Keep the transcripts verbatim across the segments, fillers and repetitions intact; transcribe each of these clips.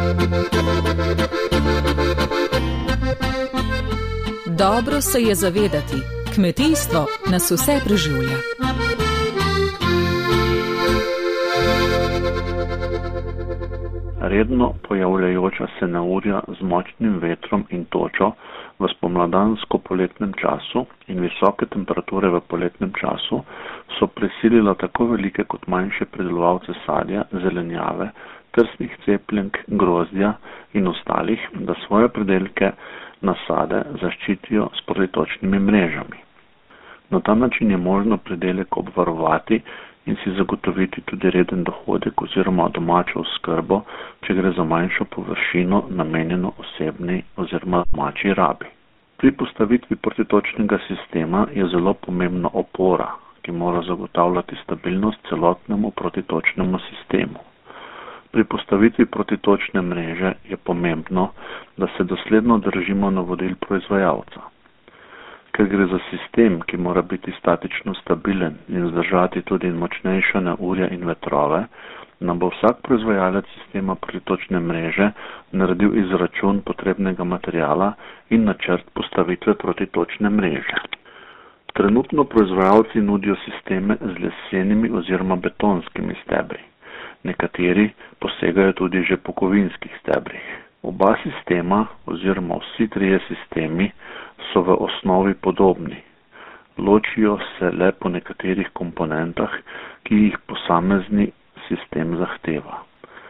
Dobro se je zavedati, kmetijstvo nas vse preživlja. Redno pojavljajoča se neurja z močnim vetrom in točo v spomladansko-poletnem času in visoke temperature v poletnem času so prisilila tako velike kot manjše pridelovalce sadja, zelenjave, trsnih cepljenk, grozdja in ostalih, da svoje pridelke nasade zaščitijo s protitočnimi mrežami. Na ta način je možno pridelek obvarovati in si zagotoviti tudi reden dohodek oziroma domačo oskrbo, če gre za manjšo površino namenjeno osebni oziroma domači rabi. Pri postavitvi protitočnega sistema je zelo pomembna opora, ki mora zagotavljati stabilnost celotnemu protitočnemu sistemu. Pri postavitvi protitočne mreže je pomembno, da se dosledno držimo navodil proizvajalca. Ker gre za sistem, ki mora biti statično stabilen in zdržati tudi močnejša neurja in vetrove, nam bo vsak proizvajalec sistema protitočne mreže naredil izračun potrebnega materiala in načrt postavitve protitočne mreže. Trenutno proizvajalci nudijo sisteme z lesenimi oziroma betonskimi stebri. Nekateri posegajo tudi že po kovinskih stebrih. Oba sistema oziroma vsi trije sistemi so v osnovi podobni. Ločijo se le po nekaterih komponentah, ki jih posamezni sistem zahteva.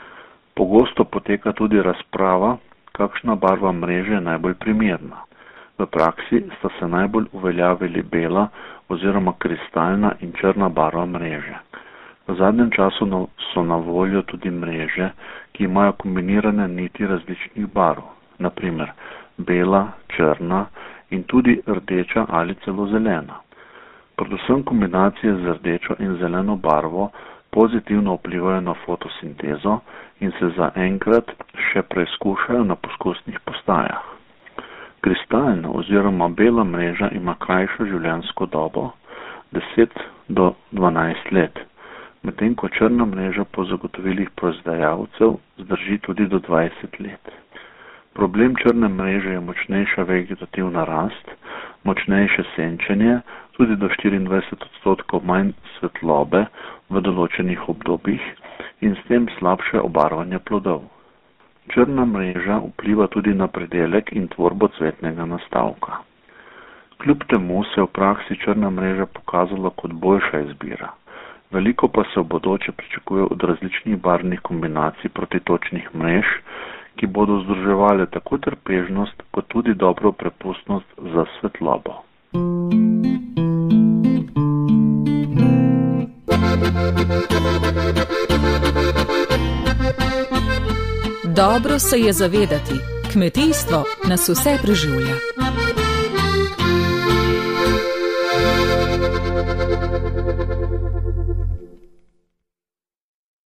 Pogosto poteka tudi razprava, kakšna barva mreže je najbolj primerna. V praksi sta se najbolj uveljavili bela oziroma kristalna in črna barva mreže. V zadnjem času so na voljo tudi mreže, ki imajo kombinirane niti različnih barv, na primer bela, črna in tudi rdeča ali celo zelena. Predvsem kombinacije z rdečo in zeleno barvo pozitivno vplivajo na fotosintezo in se zaenkrat še preizkušajo na poskusnih postajah. Kristalna oziroma bela mreža ima krajšo življenjsko dobo, deset do dvanajst let, medtem ko črna mreža po zagotovilih proizvajalcev zdrži tudi do dvajset let. Problem črne mreže je močnejša vegetativna rast, močnejše senčenje, tudi do štiriindvajset odstotkov manj svetlobe v določenih obdobjih in s tem slabše obarvanje plodov. Črna mreža vpliva tudi na pridelek in tvorbo cvetnega nastavka. Kljub temu se je v praksi črna mreža pokazala kot boljša izbira. Veliko pa se v bodoče pričakuje od različnih barvnih kombinacij protitočnih mrež, ki bodo združevale tako trpežnost kot tudi dobro prepustnost za svetlobo. Dobro se je zavedati, kmetijstvo nas vse preživlja.